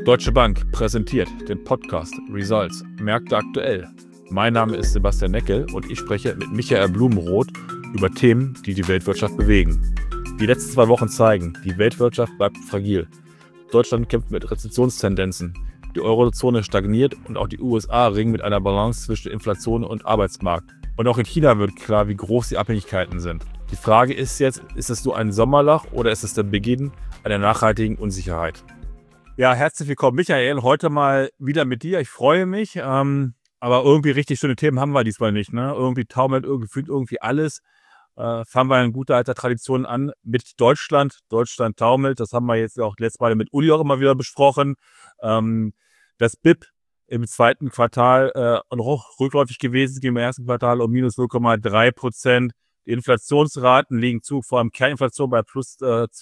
Deutsche Bank präsentiert den Podcast Results Märkte aktuell. Mein Name ist Sebastian Neckel und ich spreche mit Michael Blumenroth über Themen, die die Weltwirtschaft bewegen. Die letzten 2 Wochen zeigen, die Weltwirtschaft bleibt fragil. Deutschland kämpft mit Rezessionstendenzen, die Eurozone stagniert und auch die USA ringen mit einer Balance zwischen Inflation und Arbeitsmarkt. Und auch in China wird klar, wie groß die Abhängigkeiten sind. Die Frage ist jetzt, ist es nur ein Sommerloch oder ist es der Beginn einer nachhaltigen Unsicherheit? Ja, herzlich willkommen, Michael. Heute mal wieder mit dir. Ich freue mich, aber irgendwie richtig schöne Themen haben wir diesmal nicht. Ne? Irgendwie taumelt irgendwie alles. Fangen wir in guter alter Tradition an mit Deutschland. Deutschland taumelt. Das haben wir jetzt auch letztes Mal mit Uli auch immer wieder besprochen. Das BIP im zweiten Quartal noch rückläufig gewesen, im ersten Quartal um minus 0,3%. Die Inflationsraten liegen zu, vor allem Kerninflation bei plus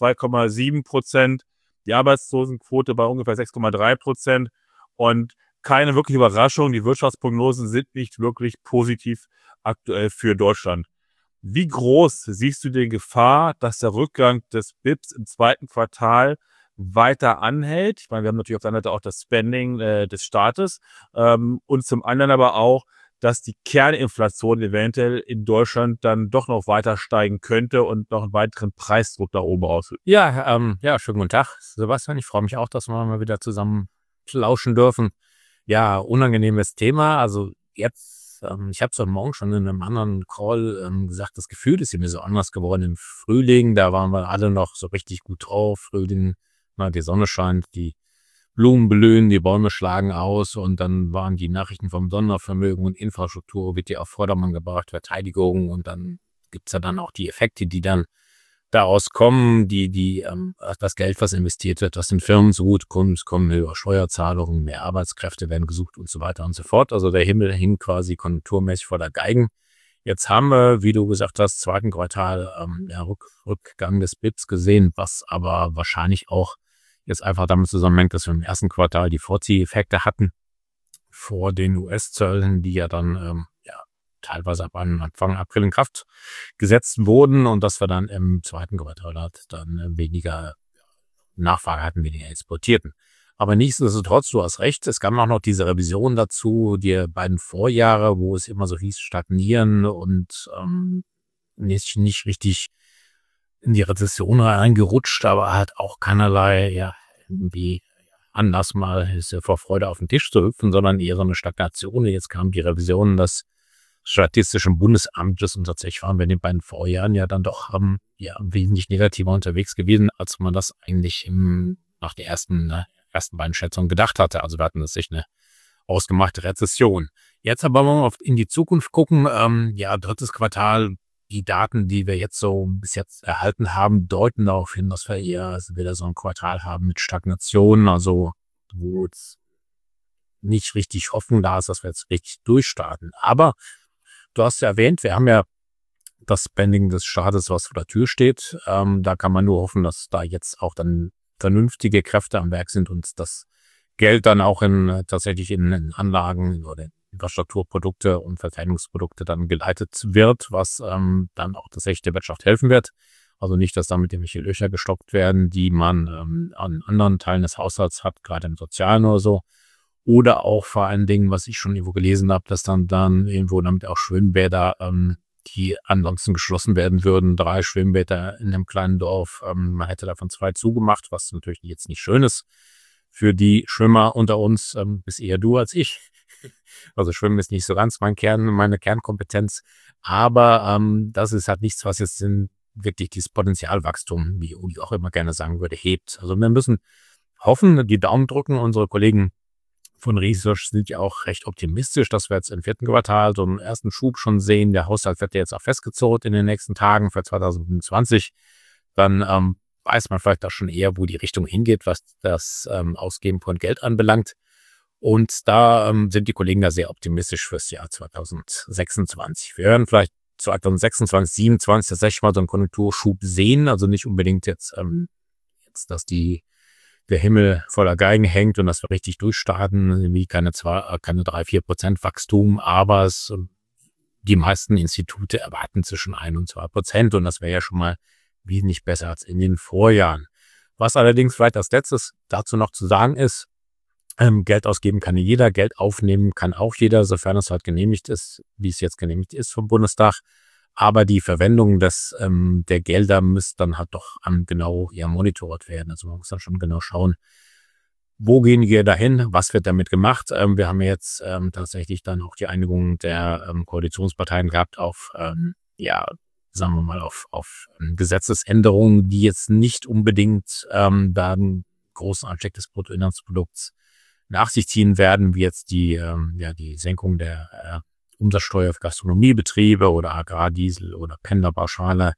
2,7%. Die Arbeitslosenquote bei ungefähr 6,3% und keine wirkliche Überraschung, die Wirtschaftsprognosen sind nicht wirklich positiv aktuell für Deutschland. Wie groß siehst du die Gefahr, dass der Rückgang des BIPs im zweiten Quartal weiter anhält? Ich meine, wir haben natürlich auf der einen Seite auch das Spending des Staates und zum anderen aber auch, dass die Kerninflation eventuell in Deutschland dann doch noch weiter steigen könnte und noch einen weiteren Preisdruck da oben ausübt. Ja, schönen guten Tag, Sebastian. Ich freue mich auch, dass wir mal wieder zusammen lauschen dürfen. Ja, unangenehmes Thema. Also jetzt, ich habe es heute Morgen schon in einem anderen Call gesagt, das Gefühl ist mir so anders geworden im Frühling. Da waren wir alle noch so richtig gut drauf. Frühling, die Sonne scheint, die Blumen blühen, die Bäume schlagen aus und dann waren die Nachrichten vom Sondervermögen und Infrastruktur wird ja auf Vordermann gebracht, Verteidigung und dann gibt's ja dann auch die Effekte, die dann daraus kommen, das Geld, was investiert wird, was den Firmen so gut kommt, kommen höhere Steuerzahlungen, mehr Arbeitskräfte werden gesucht und so weiter und so fort. Also der Himmel hing quasi konjunkturmäßig vor der Geigen. Jetzt haben wir, wie du gesagt hast, zweiten Quartal Rückgang des BIPs gesehen, was aber wahrscheinlich auch jetzt einfach damit zusammenhängt, dass wir im ersten Quartal die Vorzieheffekte hatten vor den US-Zöllen, die ja dann teilweise ab Anfang April in Kraft gesetzt wurden und dass wir dann im zweiten Quartal dann weniger Nachfrage hatten, weniger exportierten. Aber nichtsdestotrotz, du hast recht, es kam auch noch diese Revision dazu, die beiden Vorjahre, wo es immer so hieß, stagnieren und nicht richtig in die Rezession reingerutscht, aber hat auch keinerlei, irgendwie Anlass mal vor Freude auf den Tisch zu hüpfen, sondern eher so eine Stagnation. Jetzt kam die Revision des Statistischen Bundesamtes und tatsächlich waren wir in den beiden Vorjahren ja dann doch wesentlich negativer unterwegs gewesen, als man das eigentlich nach der ersten beiden Schätzungen gedacht hatte. Also wir hatten tatsächlich eine ausgemachte Rezession. Jetzt aber mal in die Zukunft gucken, drittes Quartal, die Daten, die wir jetzt so bis jetzt erhalten haben, deuten darauf hin, dass wir eher wieder so ein Quartal haben mit Stagnation, also wo es nicht richtig Hoffnung da ist, dass wir jetzt richtig durchstarten. Aber du hast ja erwähnt, wir haben ja das Spending des Staates, was vor der Tür steht. Da kann man nur hoffen, dass da jetzt auch dann vernünftige Kräfte am Werk sind und das Geld dann auch tatsächlich in Anlagen oder Infrastrukturprodukte und Verteidigungsprodukte dann geleitet wird, was dann auch tatsächlich der Wirtschaft helfen wird. Also nicht, dass damit irgendwelche Löcher gestopft werden, die man an anderen Teilen des Haushalts hat, gerade im Sozialen oder so. Oder auch vor allen Dingen, was ich schon irgendwo gelesen habe, dass dann irgendwo damit auch Schwimmbäder, die ansonsten geschlossen werden würden, 3 Schwimmbäder in einem kleinen Dorf, man hätte davon 2 zugemacht, was natürlich jetzt nicht schön ist für die Schwimmer unter uns, bist eher du als ich. Also Schwimmen ist nicht so ganz meine Kernkompetenz, aber das ist halt nichts, was jetzt wirklich dieses Potenzialwachstum, wie Uli auch immer gerne sagen würde, hebt. Also wir müssen hoffen, die Daumen drücken. Unsere Kollegen von Research sind ja auch recht optimistisch, dass wir jetzt im 4. Quartal so einen ersten Schub schon sehen. Der Haushalt wird ja jetzt auch festgezurrt in den nächsten Tagen für 2025. Dann weiß man vielleicht auch schon eher, wo die Richtung hingeht, was das Ausgeben von Geld anbelangt. Und da sind die Kollegen da sehr optimistisch fürs Jahr 2026. Wir werden vielleicht 2026, 2027 tatsächlich mal so einen Konjunkturschub sehen. Also nicht unbedingt jetzt dass der Himmel voller Geigen hängt und dass wir richtig durchstarten, wie keine 3-4% Wachstum, aber die meisten Institute erwarten zwischen 1 und 2% und das wäre ja schon mal wesentlich besser als in den Vorjahren. Was allerdings vielleicht als letztes dazu noch zu sagen ist, Geld ausgeben kann jeder, Geld aufnehmen kann auch jeder, sofern es halt genehmigt ist, wie es jetzt genehmigt ist vom Bundestag. Aber die Verwendung der Gelder müsste dann halt doch genau monitort werden. Also man muss dann schon genau schauen, wo gehen die Gelder hin, was wird damit gemacht. Wir haben jetzt tatsächlich dann auch die Einigung der Koalitionsparteien gehabt auf, sagen wir mal, auf Gesetzesänderungen, die jetzt nicht unbedingt da einen großen Anstieg des Bruttoinlandsprodukts nach sich ziehen werden, wie jetzt die Senkung der Umsatzsteuer für Gastronomiebetriebe oder Agrardiesel oder Pendlerpauschale,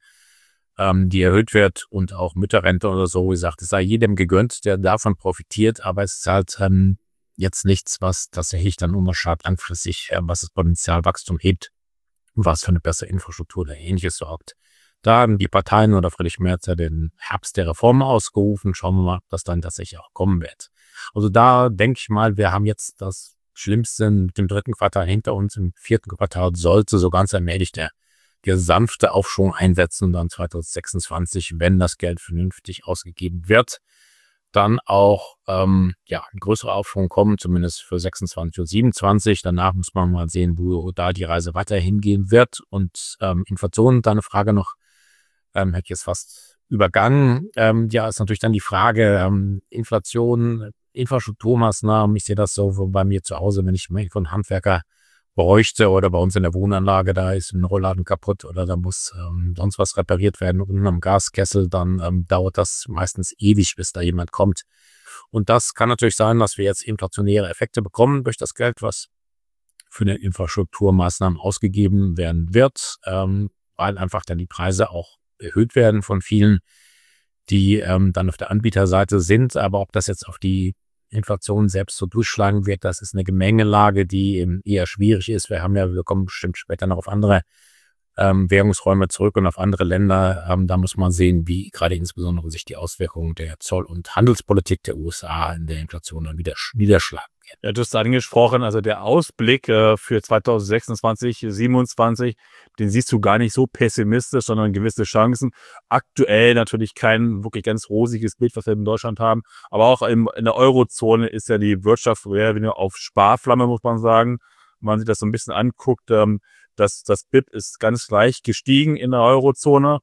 die erhöht wird, und auch Mütterrente oder so. Wie gesagt, es sei jedem gegönnt, der davon profitiert, aber es ist halt jetzt nichts, was tatsächlich dann unwahrscheinlich langfristig, was das Potenzialwachstum hebt, was für eine bessere Infrastruktur oder Ähnliches sorgt. Da haben die Parteien oder Friedrich Merz ja den Herbst der Reformen ausgerufen. Schauen wir mal, ob das dann tatsächlich auch kommen wird. Also da denke ich mal, wir haben jetzt das Schlimmste mit dem 3. Quartal hinter uns. Im 4. Quartal sollte so ganz allmählich der sanfte Aufschwung einsetzen, und dann 2026, wenn das Geld vernünftig ausgegeben wird, dann auch ein größerer Aufschwung kommen, zumindest für 26 und 27. Danach muss man mal sehen, wo da die Reise weiter hingehen wird. Und Inflation, da eine Frage noch, hätte ich jetzt fast übergangen. Ist natürlich dann die Frage, Inflation, Infrastrukturmaßnahmen. Ich sehe das so bei mir zu Hause, wenn ich mal von Handwerker bräuchte oder bei uns in der Wohnanlage, da ist ein Rollladen kaputt oder da muss sonst was repariert werden unten am Gaskessel, dann dauert das meistens ewig, bis da jemand kommt. Und das kann natürlich sein, dass wir jetzt inflationäre Effekte bekommen durch das Geld, was für eine Infrastrukturmaßnahmen ausgegeben werden wird, weil einfach dann die Preise auch erhöht werden von vielen, die dann auf der Anbieterseite sind. Aber ob das jetzt auf die Inflation selbst so durchschlagen wird, das ist eine Gemengelage, die eben eher schwierig ist. Wir kommen bestimmt später noch auf andere Währungsräume zurück und auf andere Länder. Da muss man sehen, wie gerade insbesondere sich die Auswirkungen der Zoll- und Handelspolitik der USA in der Inflation dann wieder niederschlagen werden. Ja, du hast angesprochen, also der Ausblick für 2026, 2027, den siehst du gar nicht so pessimistisch, sondern gewisse Chancen. Aktuell natürlich kein wirklich ganz rosiges Bild, was wir in Deutschland haben, aber auch in der Eurozone ist ja die Wirtschaft wieder auf Sparflamme, muss man sagen. Wenn man sich das so ein bisschen anguckt, das BIP ist ganz leicht gestiegen in der Eurozone.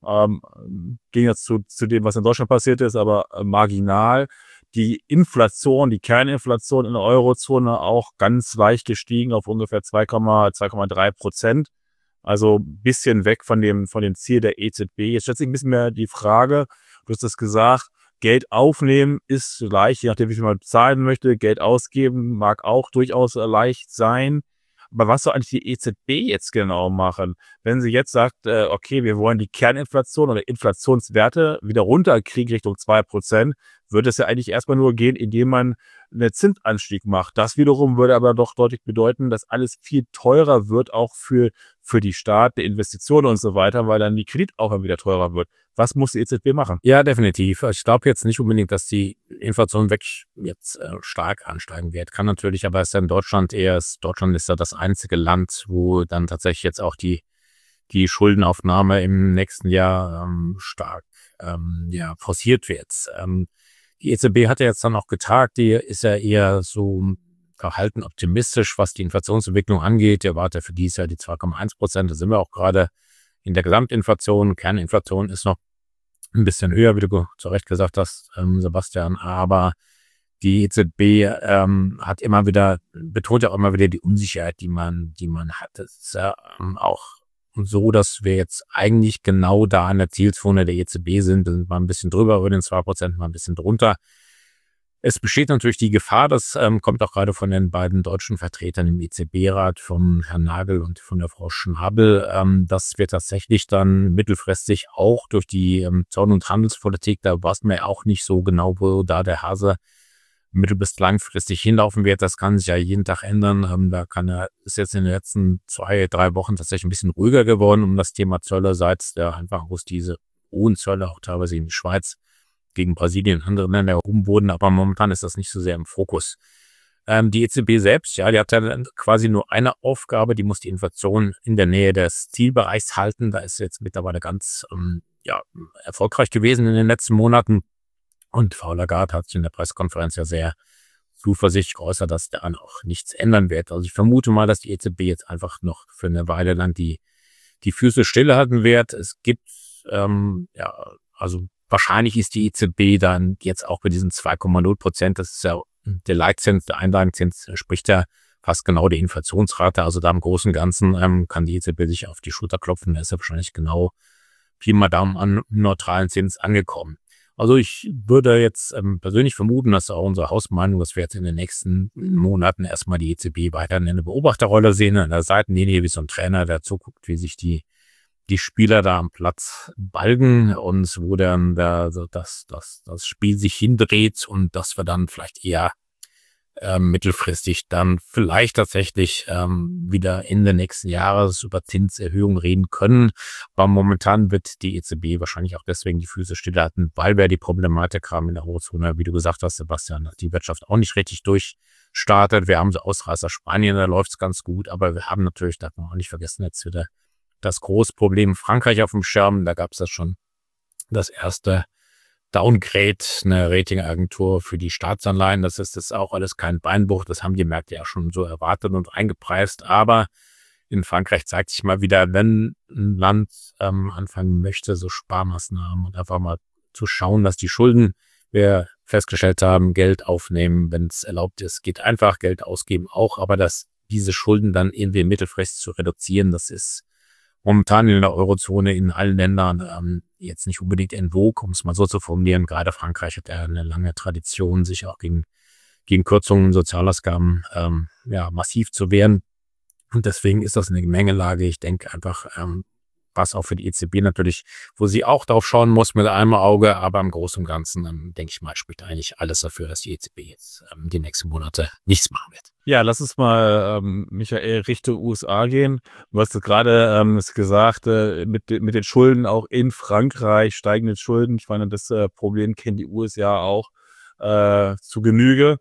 Ging jetzt zu dem, was in Deutschland passiert ist, aber marginal. Die Inflation, die Kerninflation in der Eurozone auch ganz leicht gestiegen auf ungefähr 2,3%. Also ein bisschen weg von dem Ziel der EZB. Jetzt stellt sich ein bisschen mehr die Frage, du hast es gesagt, Geld aufnehmen ist leicht, je nachdem, wie viel man bezahlen möchte. Geld ausgeben mag auch durchaus leicht sein. Aber was soll eigentlich die EZB jetzt genau machen? Wenn sie jetzt sagt, okay, wir wollen die Kerninflation oder Inflationswerte wieder runterkriegen Richtung 2%, würde es ja eigentlich erstmal nur gehen, indem man einen Zinsanstieg macht. Das wiederum würde aber doch deutlich bedeuten, dass alles viel teurer wird, auch für die Staaten, Investitionen und so weiter, weil dann die Kreditaufnahme wieder teurer wird. Was muss die EZB machen? Ja, definitiv. Ich glaube jetzt nicht unbedingt, dass die Inflation jetzt stark ansteigen wird. Kann natürlich, aber es ist ja in Deutschland Deutschland ist ja das einzige Land, wo dann tatsächlich jetzt auch die Schuldenaufnahme im nächsten Jahr stark forciert wird. Die EZB hat ja jetzt dann auch getagt, die ist ja eher so verhalten optimistisch, was die Inflationsentwicklung angeht. Die erwartet für dieses Jahr die 2,1%. Da sind wir auch gerade in der Gesamtinflation. Kerninflation ist noch ein bisschen höher, wie du zu Recht gesagt hast, Sebastian. Aber die EZB betont ja auch immer wieder die Unsicherheit, die man hat. Es ist ja auch so, dass wir jetzt eigentlich genau da an der Zielzone der EZB sind. Mal ein bisschen drüber über den 2%, mal ein bisschen drunter. Es besteht natürlich die Gefahr, das kommt auch gerade von den beiden deutschen Vertretern im EZB-Rat, von Herrn Nagel und von der Frau Schnabel, dass wir tatsächlich dann mittelfristig auch durch die Zoll- und Handelspolitik, da weiß man ja auch nicht so genau, wo da der Hase mittel- bis langfristig hinlaufen wird. Das kann sich ja jeden Tag ändern. Ist jetzt in den letzten 2-3 Wochen tatsächlich ein bisschen ruhiger geworden um das Thema Zölle, seit der einfach aus diese hohen Zölle auch teilweise in die Schweiz gegen Brasilien und andere Länder erhoben wurden, aber momentan ist das nicht so sehr im Fokus. Die EZB selbst, die hat ja quasi nur eine Aufgabe, die muss die Inflation in der Nähe des Zielbereichs halten. Da ist sie jetzt mittlerweile ganz erfolgreich gewesen in den letzten Monaten. Und Frau Lagarde hat sich in der Pressekonferenz ja sehr Zuversicht geäußert, dass daran auch nichts ändern wird. Also ich vermute mal, dass die EZB jetzt einfach noch für eine Weile lang die Füße stillhalten wird. Es gibt, also wahrscheinlich ist die EZB dann jetzt auch bei diesen 2,0%, das ist ja der Leitzins, der Einlagenzins, spricht ja fast genau die Inflationsrate. Also da im Großen und Ganzen kann die EZB sich auf die Schulter klopfen. Da ist ja wahrscheinlich genau Pi mal Daumen an neutralen Zins angekommen. Also ich würde jetzt persönlich vermuten, dass auch unsere Hausmeinung, dass wir jetzt in den nächsten Monaten erstmal die EZB weiter in eine Beobachterrolle sehen, an der Seitenlinie wie so ein Trainer, der zuguckt, wie sich die Spieler da am Platz balgen und wo dann das Spiel sich hindreht und dass wir dann vielleicht eher mittelfristig dann vielleicht tatsächlich wieder Ende nächsten Jahres über Zinserhöhungen reden können. Aber momentan wird die EZB wahrscheinlich auch deswegen die Füße stillhalten, weil wir die Problematik haben in der Eurozone, wie du gesagt hast, Sebastian, dass die Wirtschaft auch nicht richtig durchstartet. Wir haben so Ausreißer Spanien, da läuft es ganz gut, aber wir haben natürlich, darf man auch nicht vergessen, jetzt wieder das große Problem Frankreich auf dem Schirm. Da gab es das schon das erste Downgrade, eine Ratingagentur für die Staatsanleihen. Das ist jetzt auch alles kein Beinbruch. Das haben die Märkte ja schon so erwartet und eingepreist. Aber in Frankreich zeigt sich mal wieder, wenn ein Land anfangen möchte, so Sparmaßnahmen und einfach mal zu schauen, dass die Schulden, wir festgestellt haben, Geld aufnehmen, wenn es erlaubt ist, geht einfach, Geld ausgeben auch. Aber dass diese Schulden dann irgendwie mittelfristig zu reduzieren, das ist momentan in der Eurozone in allen Ländern jetzt nicht unbedingt en vogue, um es mal so zu formulieren. Gerade Frankreich hat ja eine lange Tradition, sich auch gegen Kürzungen Sozialausgaben massiv zu wehren. Und deswegen ist das eine Gemengelage. Ich denke einfach, was auch für die EZB natürlich, wo sie auch drauf schauen muss mit einem Auge, aber im Großen und Ganzen, denke ich mal, spricht eigentlich alles dafür, dass die EZB jetzt die nächsten Monate nichts machen wird. Ja, lass uns mal, Michael, Richtung USA gehen. Du hast gerade gesagt, mit den Schulden auch in Frankreich, steigende Schulden. Ich meine, das Problem kennen die USA auch zu Genüge.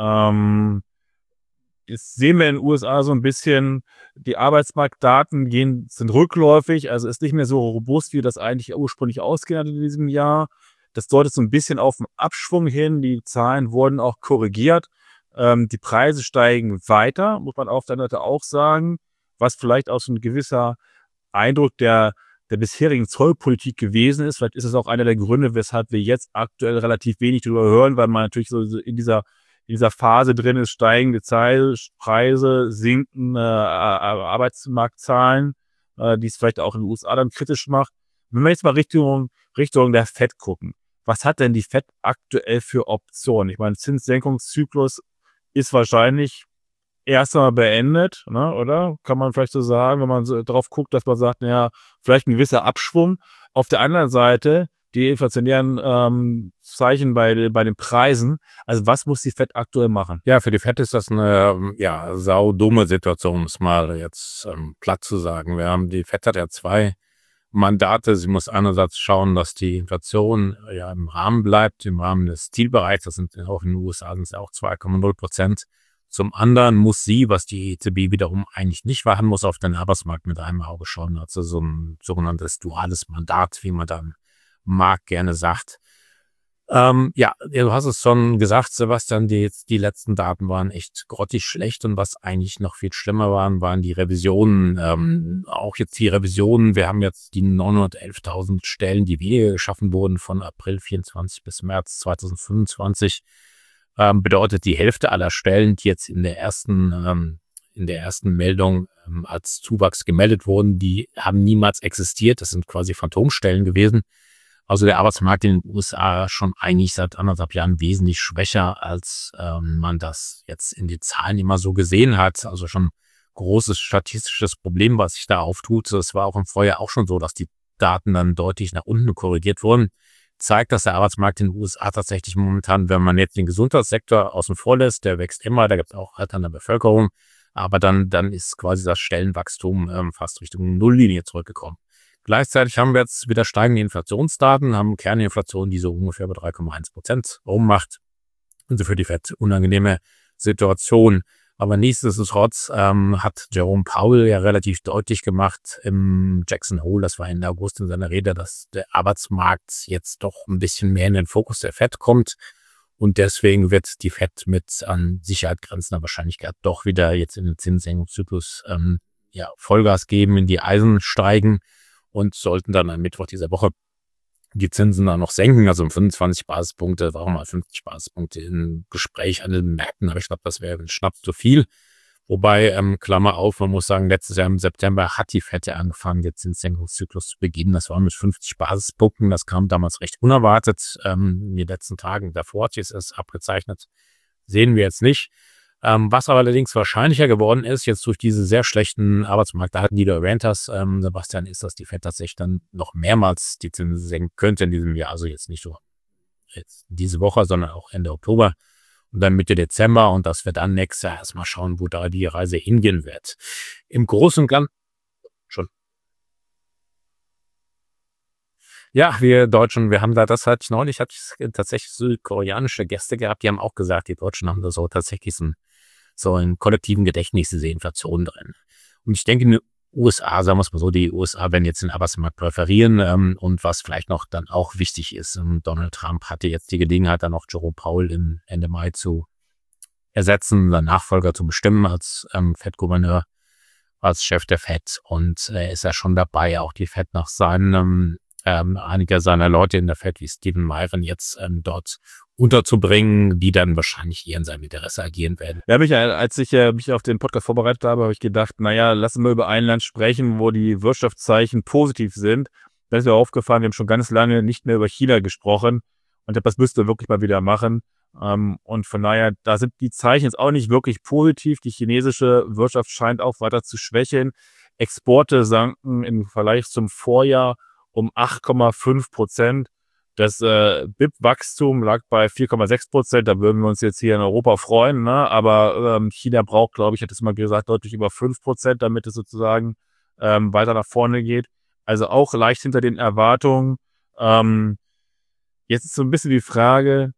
Jetzt sehen wir in den USA so ein bisschen, die Arbeitsmarktdaten sind rückläufig, also ist nicht mehr so robust, wie das eigentlich ursprünglich ausgehen hat in diesem Jahr. Das deutet so ein bisschen auf einen Abschwung hin. Die Zahlen wurden auch korrigiert. Die Preise steigen weiter, muss man auf der Seite auch sagen, was vielleicht auch so ein gewisser Eindruck der bisherigen Zollpolitik gewesen ist. Vielleicht ist es auch einer der Gründe, weshalb wir jetzt aktuell relativ wenig darüber hören, weil man natürlich so in dieser Phase drin ist, steigende Preise, sinkende Arbeitsmarktzahlen, die es vielleicht auch in den USA dann kritisch macht. Wenn wir jetzt mal Richtung der FED gucken, was hat denn die FED aktuell für Optionen? Ich meine, Zinssenkungszyklus ist wahrscheinlich erst einmal beendet, ne, oder? Kann man vielleicht so sagen, wenn man so drauf guckt, dass man sagt, naja, vielleicht ein gewisser Abschwung. Auf der anderen Seite die inflationären Zeichen bei den Preisen. Also was muss die FED aktuell machen? Ja, für die FED ist das eine saudumme Situation, um es mal jetzt platt zu sagen. Die FED hat ja zwei Mandate. Sie muss einerseits schauen, dass die Inflation im Rahmen bleibt, im Rahmen des Zielbereichs. Das sind auch in den USA sind es ja auch 2,0%. Zum anderen muss sie, was die EZB wiederum eigentlich nicht machen muss, auf den Arbeitsmarkt mit einem Auge schauen. Also so ein sogenanntes duales Mandat, wie man dann mag, gerne sagt. Du hast es schon gesagt, Sebastian, die letzten Daten waren echt grottig schlecht und was eigentlich noch viel schlimmer waren die Revisionen. Auch jetzt die Revisionen, wir haben jetzt die 911.000 Stellen, die weniger geschaffen wurden von April 24 bis März 2025. Bedeutet die Hälfte aller Stellen, die jetzt in der ersten Meldung als Zuwachs gemeldet wurden, die haben niemals existiert. Das sind quasi Phantomstellen gewesen. Also der Arbeitsmarkt in den USA schon eigentlich seit 1,5 Jahren wesentlich schwächer, als man das jetzt in den Zahlen immer so gesehen hat. Also schon großes statistisches Problem, was sich da auftut. Es war auch im Vorjahr auch schon so, dass die Daten dann deutlich nach unten korrigiert wurden. Zeigt, dass der Arbeitsmarkt in den USA tatsächlich momentan, wenn man jetzt den Gesundheitssektor außen vor lässt, der wächst immer, da gibt es auch alternde Bevölkerung, aber dann ist quasi das Stellenwachstum fast Richtung Nulllinie zurückgekommen. Gleichzeitig haben wir jetzt wieder steigende Inflationsdaten, haben Kerninflation, die so ungefähr bei 3,1% rummacht. Also für die FED unangenehme Situation. Aber nichtsdestotrotz hat Jerome Powell ja relativ deutlich gemacht im Jackson Hole, das war Ende August in seiner Rede, dass der Arbeitsmarkt jetzt doch ein bisschen mehr in den Fokus der FED kommt. Und deswegen wird die Fed mit an Sicherheit grenzender Wahrscheinlichkeit doch wieder jetzt in den Zinssenkungszyklus Vollgas geben, in die Eisen steigen und sollten dann am Mittwoch dieser Woche die Zinsen dann noch senken, also um 25 Basispunkte, warum mal 50 Basispunkte im Gespräch an den Märkten, aber ich glaube, das wäre ein Schnaps zu viel. Wobei, Klammer auf, man muss sagen, letztes Jahr im September hat die Fed ja angefangen, den Zinssenkungszyklus zu beginnen. Das war mit 50 Basispunkten, das kam damals recht unerwartet. In den letzten Tagen davor hat sich es abgezeichnet, sehen wir jetzt nicht. Was aber allerdings wahrscheinlicher geworden ist, jetzt durch diese sehr schlechten Arbeitsmarktdaten, die du erwähnt hast, Sebastian, ist, dass die Fed tatsächlich dann noch mehrmals die Zinsen senken könnte in diesem Jahr. Also jetzt nicht nur jetzt diese Woche, sondern auch Ende Oktober und dann Mitte Dezember. Und dass wir dann nächstes Jahr erstmal schauen, wo da die Reise hingehen wird. Im Großen und Ganzen schon. Ja, wir Deutschen, wir haben da das halt neulich, hatte ich tatsächlich südkoreanische Gäste gehabt, die haben auch gesagt, die Deutschen haben da so tatsächlich so im kollektiven Gedächtnis diese Inflation drin. Und ich denke, in den USA, sagen wir es mal so, die USA werden jetzt den Arbeitsmarkt präferieren und was vielleicht noch dann auch wichtig ist, Donald Trump hatte jetzt die Gelegenheit, dann noch Jerome Powell im Ende Mai zu ersetzen, seinen Nachfolger zu bestimmen als Fed-Gouverneur, als Chef der Fed und er ist ja schon dabei, auch die Fed nach seinem einige seiner Leute in der Fed wie Stephen Myron jetzt dort unterzubringen, die dann wahrscheinlich eher in seinem Interesse agieren werden. Ja, Michael, als ich mich auf den Podcast vorbereitet habe ich gedacht, lassen wir über ein Land sprechen, wo die Wirtschaftszeichen positiv sind. Da ist mir aufgefallen, wir haben schon ganz lange nicht mehr über China gesprochen und das müssten wir wirklich mal wieder machen. Und von daher, da sind die Zeichen jetzt auch nicht wirklich positiv. Die chinesische Wirtschaft scheint auch weiter zu schwächeln. Exporte sanken im Vergleich zum Vorjahr um 8,5%. Das BIP-Wachstum lag bei 4,6%. Da würden wir uns jetzt hier in Europa freuen, ne? Aber China braucht, glaube ich, hat es mal gesagt, deutlich über 5%, damit es sozusagen weiter nach vorne geht. Also auch leicht hinter den Erwartungen. Jetzt ist so ein bisschen die Frage,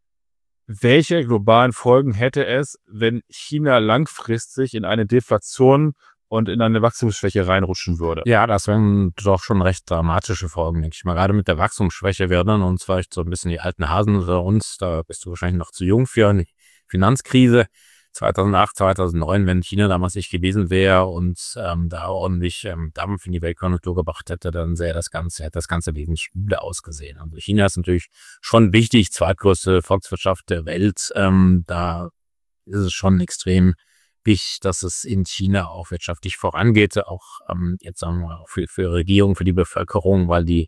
welche globalen Folgen hätte es, wenn China langfristig in eine Deflation und in eine Wachstumsschwäche reinrutschen würde? Ja, das wären doch schon recht dramatische Folgen, denke ich mal. Gerade mit der Wachstumsschwäche werden uns vielleicht so ein bisschen die alten Hasen unter uns, da bist du wahrscheinlich noch zu jung für eine Finanzkrise. 2008, 2009, wenn China damals nicht gewesen wäre und da ordentlich Dampf in die Weltkonjunktur gebracht hätte, dann hätte das Ganze wesentlich übler ausgesehen. Also China ist natürlich schon wichtig, zweitgrößte Volkswirtschaft der Welt. Da ist es schon extrem wichtig, dass es in China auch wirtschaftlich vorangeht, auch jetzt sagen wir mal für Regierung, für die Bevölkerung, weil die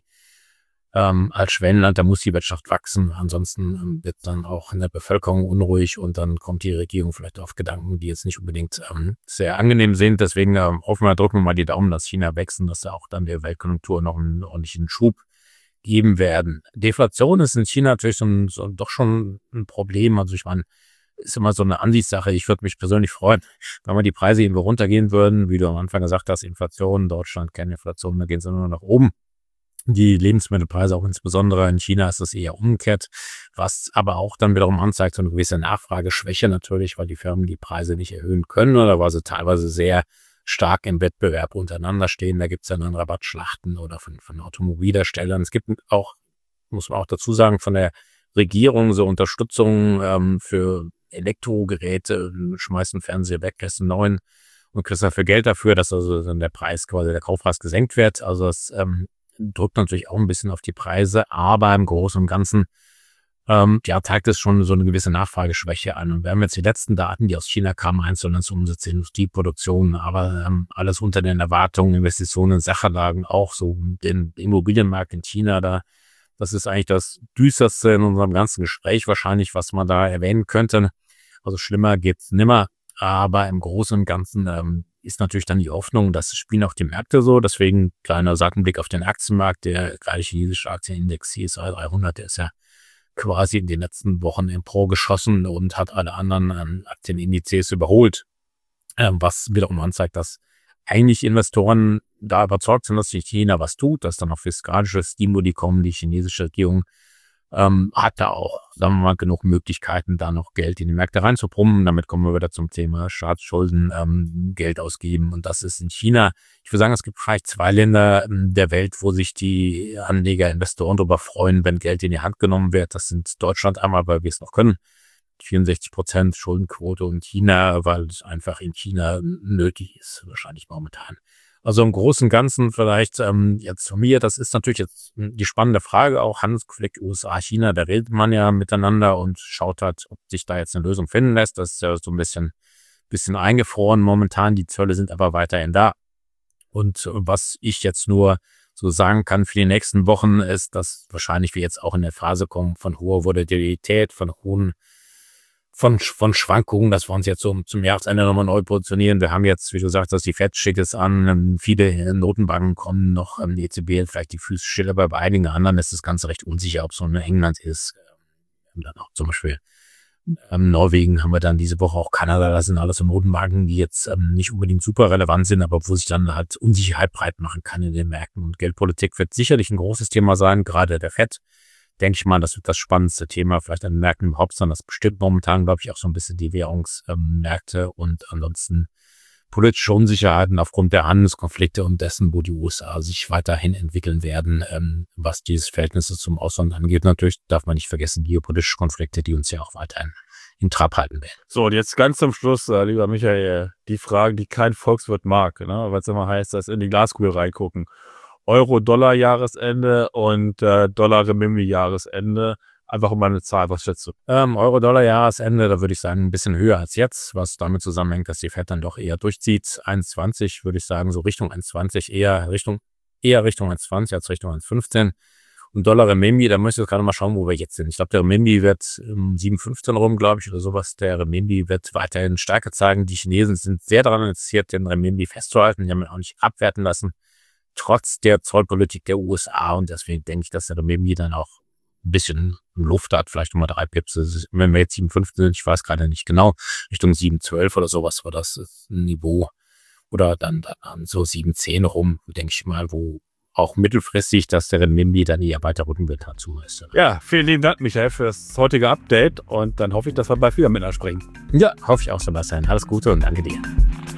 als Schwellenland, da muss die Wirtschaft wachsen, ansonsten wird dann auch in der Bevölkerung unruhig und dann kommt die Regierung vielleicht auf Gedanken, die jetzt nicht unbedingt sehr angenehm sind. Deswegen drücken wir mal die Daumen, dass China wächst und dass da auch dann der Weltkonjunktur noch einen ordentlichen Schub geben werden. Deflation ist in China natürlich doch schon ein Problem. Also ich meine, ist immer so eine Ansichtssache. Ich würde mich persönlich freuen, wenn wir die Preise irgendwo runtergehen würden, wie du am Anfang gesagt hast, Inflation, Deutschland, keine Inflation, da gehen sie nur nach oben. Die Lebensmittelpreise, auch insbesondere in China, ist das eher umgekehrt, was aber auch dann wiederum anzeigt, so eine gewisse Nachfrageschwäche natürlich, weil die Firmen die Preise nicht erhöhen können oder weil sie teilweise sehr stark im Wettbewerb untereinander stehen. Da gibt es dann Rabattschlachten oder von Automobilherstellern. Es gibt auch, muss man auch dazu sagen, von der Regierung so Unterstützung für Elektrogeräte, schmeißt einen Fernseher weg, kriegst einen neuen und kriegst dafür Geld dafür, dass also dann der Preis quasi, der Kaufpreis gesenkt wird. Also das drückt natürlich auch ein bisschen auf die Preise, aber im Großen und Ganzen zeigt es schon so eine gewisse Nachfrageschwäche an. Und wir haben jetzt die letzten Daten, die aus China kamen, Einzelhandelsumsätze, Industrieproduktion, aber alles unter den Erwartungen, Investitionen, Sachanlagen, auch so den Immobilienmarkt in China da. Das ist eigentlich das Düsterste in unserem ganzen Gespräch wahrscheinlich, was man da erwähnen könnte. Also schlimmer geht's nimmer, aber im Großen und Ganzen ist natürlich dann die Hoffnung, das spielen auch die Märkte so. Deswegen kleiner Seitenblick auf den Aktienmarkt. Der gerade chinesische Aktienindex CSI 300, der ist ja quasi in den letzten Wochen emporgeschossen und hat alle anderen Aktienindizes überholt. Was wiederum anzeigt, dass eigentlich Investoren da überzeugt sind, dass sich China was tut, dass dann auch fiskalische Stimuli kommen. Die chinesische Regierung hat da auch sagen wir mal, genug Möglichkeiten, da noch Geld in die Märkte reinzupumpen. Damit kommen wir wieder zum Thema Staatsschulden, Geld ausgeben. Und das ist in China. Ich würde sagen, es gibt vielleicht 2 Länder der Welt, wo sich die Anleger, Investoren darüber freuen, wenn Geld in die Hand genommen wird. Das sind Deutschland einmal, weil wir es noch können. 64% Schuldenquote, und China, weil es einfach in China nötig ist, wahrscheinlich momentan. Also im Großen und Ganzen vielleicht jetzt von mir, das ist natürlich jetzt die spannende Frage, auch Handelskonflikt USA, China, da redet man ja miteinander und schaut halt, ob sich da jetzt eine Lösung finden lässt. Das ist ja so ein bisschen eingefroren momentan, die Zölle sind aber weiterhin da. Und was ich jetzt nur so sagen kann für die nächsten Wochen ist, dass wahrscheinlich wir jetzt auch in der Phase kommen von hoher Volatilität, von Schwankungen, dass wir uns jetzt so zum Jahresende nochmal neu positionieren. Wir haben jetzt, wie du sagst, dass die Fed schickt es an, viele Notenbanken kommen noch, die EZB hat vielleicht die Füße still, aber bei einigen anderen ist das Ganze recht unsicher, ob es so in England ist. Wir haben dann auch zum Beispiel Norwegen, haben wir dann diese Woche auch Kanada, das sind alles so Notenbanken, die jetzt nicht unbedingt super relevant sind, aber wo sich dann halt Unsicherheit breit machen kann in den Märkten. Und Geldpolitik wird sicherlich ein großes Thema sein, gerade der Fed. Denke ich mal, das wird das spannendste Thema, vielleicht an den Märkten überhaupt sein. Das bestimmt momentan, glaube ich, auch so ein bisschen die Währungsmärkte und ansonsten politische Unsicherheiten aufgrund der Handelskonflikte und dessen, wo die USA sich weiterhin entwickeln werden, was dieses Verhältnis zum Ausland angeht. Natürlich darf man nicht vergessen, geopolitische Konflikte, die uns ja auch weiterhin in Trab halten werden. So, und jetzt ganz zum Schluss, lieber Michael, die Frage, die kein Volkswirt mag, ne? Weil es immer heißt, dass in die Glaskugel reingucken. Euro-Dollar-Jahresende und Dollar-Renminbi-Jahresende. Einfach um eine Zahl, was schätzt du? Euro-Dollar-Jahresende, da würde ich sagen, ein bisschen höher als jetzt, was damit zusammenhängt, dass die Fed dann doch eher durchzieht. 1,20 würde ich sagen, so Richtung 1,20, eher Richtung 1,20 als Richtung 1,15. Und Dollar-Renminbi, da müsst ihr gerade mal schauen, wo wir jetzt sind. Ich glaube, der Renminbi wird 7,15 rum, glaube ich, oder sowas. Der Renminbi wird weiterhin Stärke zeigen. Die Chinesen sind sehr daran interessiert, den Renminbi festzuhalten. Die haben ihn auch nicht abwerten lassen, trotz der Zollpolitik der USA. Und deswegen denke ich, dass der Renminbi dann auch ein bisschen Luft hat, vielleicht nochmal 3 Pips. Wenn wir jetzt 7,15 sind, ich weiß gerade nicht genau, Richtung 7,12 oder sowas war das ein Niveau. Oder dann so 7,10 rum, denke ich mal, wo auch mittelfristig, dass der Renminbi dann eher weiter rücken wird dazu ist. Ja, vielen lieben Dank, Michael, für das heutige Update, und dann hoffe ich, dass wir bald wieder miteinander sprechen. Ja, hoffe ich auch, Sebastian. Alles Gute und danke dir.